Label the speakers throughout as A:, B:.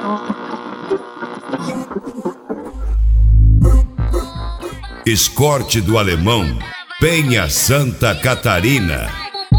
A: Escorte do Alemão, Penha, Santa Catarina.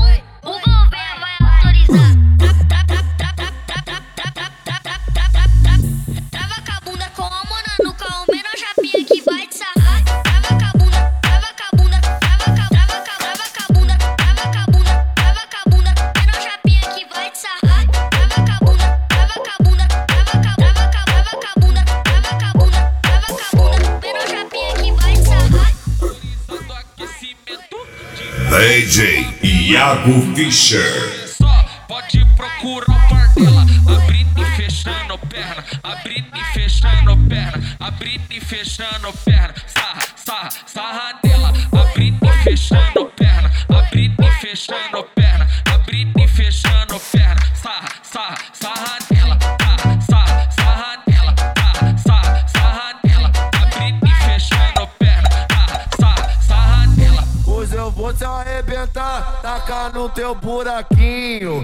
A: DJ Iago Fischer.
B: Só pode procurar o par dela, abrindo e fechando perna, abrindo e fechando perna, abrindo e fechando perna, sarra, sarra, sarra dela, abrindo e fechando perna, abrindo e fechando perna, abrindo e fechando perna, sarra, sarra, sarra dela, sarra, sarra dela, sarra, sarra dela, abrindo e fechando perna, sarra, sarra dela.
C: Hoje eu vou te arrebentar, tacar no teu buraquinho.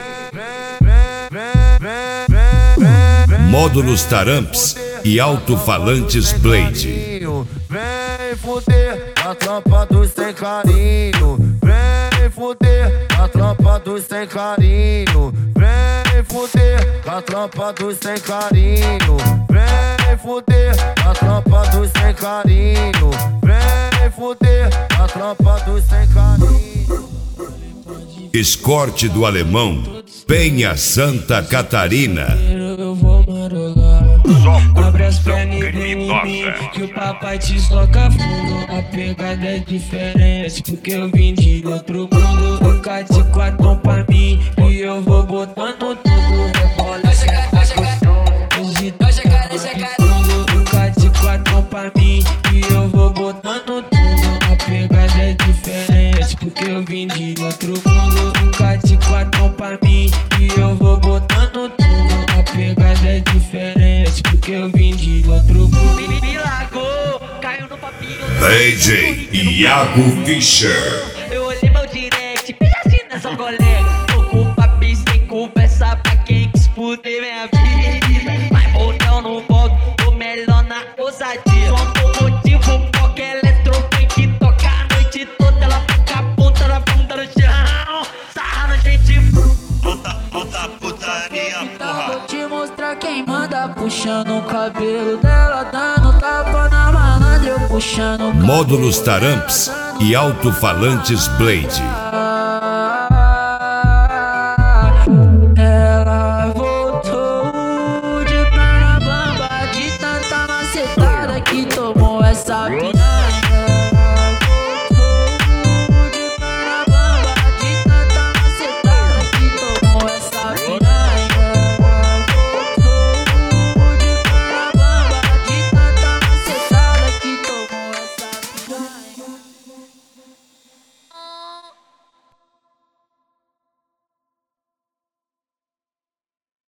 A: Módulos Taramps e alto-falantes Blade.
C: Vem fuder a tropa dos sem carinho. Vem fuder a tropa dos sem carinho. Vem fuder a tropa dos sem carinho. Vem fuder a tropa dos sem carinho. Vem fuder a tropa dos sem carinho.
A: Escorte do Alemão, Penha, Santa Catarina.
D: Eu vou marolar. Abre as pernas e vem em mim, que o papai te soca fundo. A pegada é diferente, porque eu vim de outro mundo. O K4 pra mim e eu vou botando tudo. Rebola, vai chegar, vai chegar, vai chegar, vai chegar. O K4 pra mim e eu vou botando tudo. A pegada é diferente, porque eu vim de outro mundo. O K4 pra mim e eu vou botando tudo. A pegada é diferente, porque eu vim de outro mundo.
B: Me largou, caiu no papinho.
A: DJ Iago Fischer.
B: Eu olhei meu direct, fiz assim nessa colega. Tô com o papi sem conversa pra quem quis fuder minha vida. Mas voltão no volto, tô melhor na ousadia. Só um motivo, porque eletro tem que tocar a noite toda. Ela fica a ponta da bunda no chão, sarra na gente.
E: Volta putaria, porra.
D: Vou te mostrar quem manda, puxando o cabelo dela, dando tapa na malandra, eu puxando o cabelo.
A: Módulos Taramps e alto-falantes Blade.